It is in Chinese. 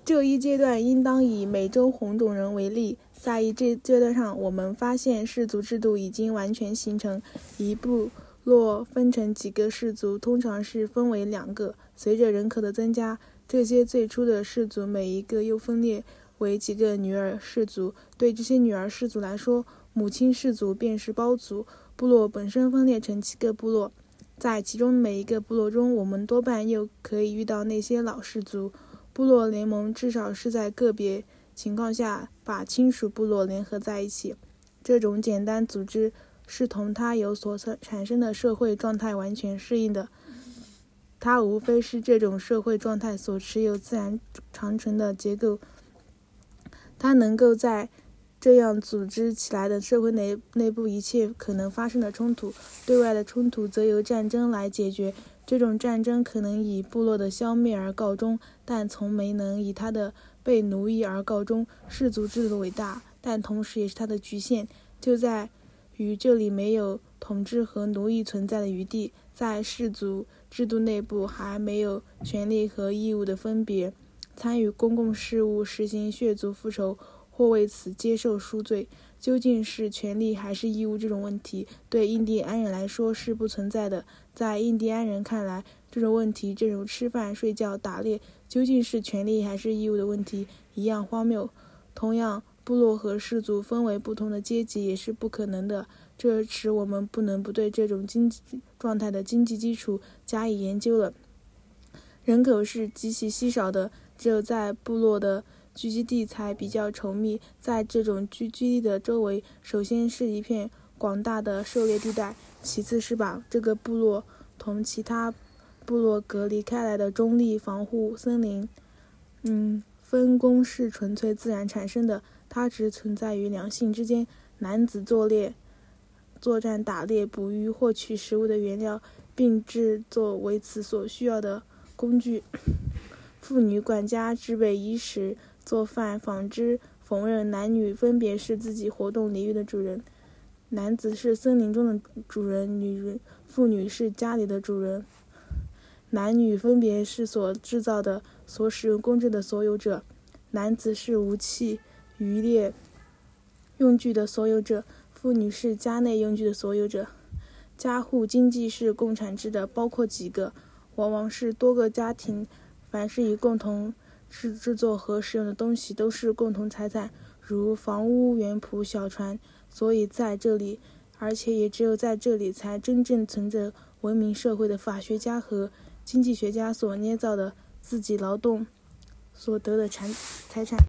这一阶段应当以美洲红种人为例，在一阶段上，我们发现氏族制度已经完全形成，一部落分成几个氏族，通常是分为2个。随着人口的增加，这些最初的氏族每一个又分裂为几个女儿氏族。对这些女儿氏族来说，母亲氏族便是胞族。部落本身分裂成7个部落，在其中每一个部落中，我们多半又可以遇到那些老氏族。部落联盟至少是在个别情况下把亲属部落联合在一起，这种简单组织是同它有所产生的社会状态完全适应的。它无非是这种社会状态所持有自然长成的结构。它能够在这样组织起来的社会内部一切可能发生的冲突，对外的冲突则由战争来解决。这种战争可能以部落的消灭而告终，但从没能以它的被奴役而告终。氏族制度的伟大，但同时也是它的局限，就在于这里没有统治和奴役存在的余地。在氏族制度内部还没有权利和义务的分别，参与公共事务，实行血族复仇，或为此接受赎罪，究竟是权利还是义务，这种问题对印第安人来说是不存在的。在印第安人看来，这种问题，这种吃饭、睡觉、打猎究竟是权利还是义务的问题一样荒谬。同样，部落和氏族分为不同的阶级也是不可能的，这使我们不能不对这种经济状态的经济基础加以研究了。人口是极其稀少的，只有在部落的聚集地才比较稠密。在这种聚集地的周围，首先是一片广大的狩猎地带，其次是把这个部落同其他部落隔离开来的中立防护森林。分工是纯粹自然产生的，它只存在于两性之间。男子作战、打猎、捕鱼，获取食物的原料，并制作为此所需要的工具。妇女管家，制备衣食，做饭、纺织、缝纫。男女分别是自己活动领域的主人。男子是森林中的主人，妇女是家里的主人。男女分别是所制造的、所使用工具的所有者。男子是武器、渔猎用具的所有者，妇女是家内用具的所有者。家户经济是共产制的，包括几个，往往是多个家庭，凡是以共同制作和使用的东西都是共同财产，如房屋、园圃、小船。所以在这里，而且也只有在这里，才真正存着文明社会的法学家和经济学家所捏造的自己劳动所得的财产。